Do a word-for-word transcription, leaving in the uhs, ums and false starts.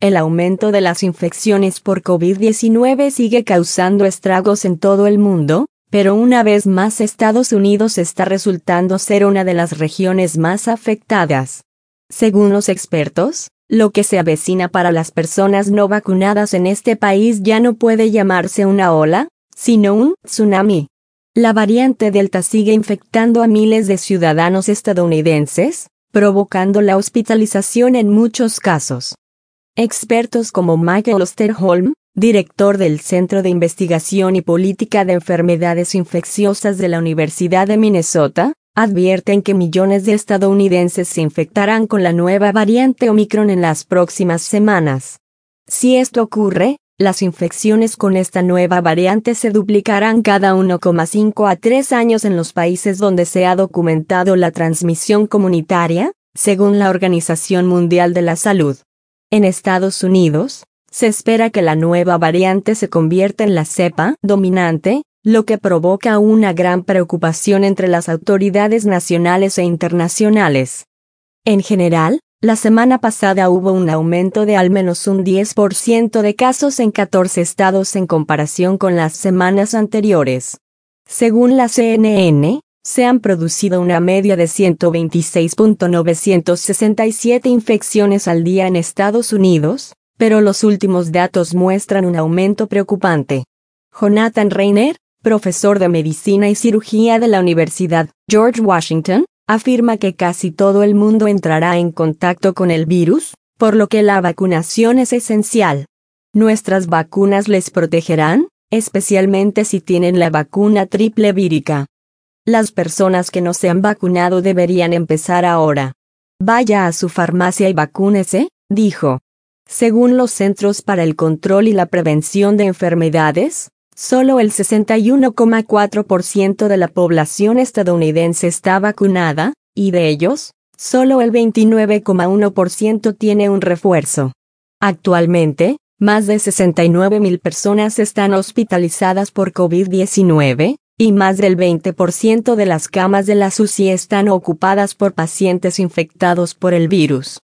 El aumento de las infecciones por COVID diecinueve sigue causando estragos en todo el mundo, pero una vez más Estados Unidos está resultando ser una de las regiones más afectadas. Según los expertos, lo que se avecina para las personas no vacunadas en este país ya no puede llamarse una ola, sino un tsunami. La variante Delta sigue infectando a miles de ciudadanos estadounidenses, provocando la hospitalización en muchos casos. Expertos como Michael Osterholm, director del Centro de Investigación y Política de Enfermedades Infecciosas de la Universidad de Minnesota, advierten que millones de estadounidenses se infectarán con la nueva variante Omicron en las próximas semanas. Si esto ocurre, las infecciones con esta nueva variante se duplicarán cada uno coma cinco a tres años en los países donde se ha documentado la transmisión comunitaria, según la Organización Mundial de la Salud. En Estados Unidos, se espera que la nueva variante se convierta en la cepa dominante, lo que provoca una gran preocupación entre las autoridades nacionales e internacionales. En general, la semana pasada hubo un aumento de al menos un diez por ciento de casos en catorce estados en comparación con las semanas anteriores. Según la C N N, se han producido una media de ciento veintiséis mil novecientas sesenta y siete infecciones al día en Estados Unidos, pero los últimos datos muestran un aumento preocupante. Jonathan Reiner, profesor de Medicina y Cirugía de la Universidad George Washington, afirma que casi todo el mundo entrará en contacto con el virus, por lo que la vacunación es esencial. Nuestras vacunas les protegerán, especialmente si tienen la vacuna triple vírica. Las personas que no se han vacunado deberían empezar ahora. Vaya a su farmacia y vacúnese, dijo. Según los Centros para el Control y la Prevención de Enfermedades, solo el sesenta y uno coma cuatro por ciento de la población estadounidense está vacunada, y de ellos, solo el veintinueve coma uno por ciento tiene un refuerzo. Actualmente, más de sesenta y nueve mil personas están hospitalizadas por COVID diecinueve, y más del veinte por ciento de las camas de las U C I están ocupadas por pacientes infectados por el virus.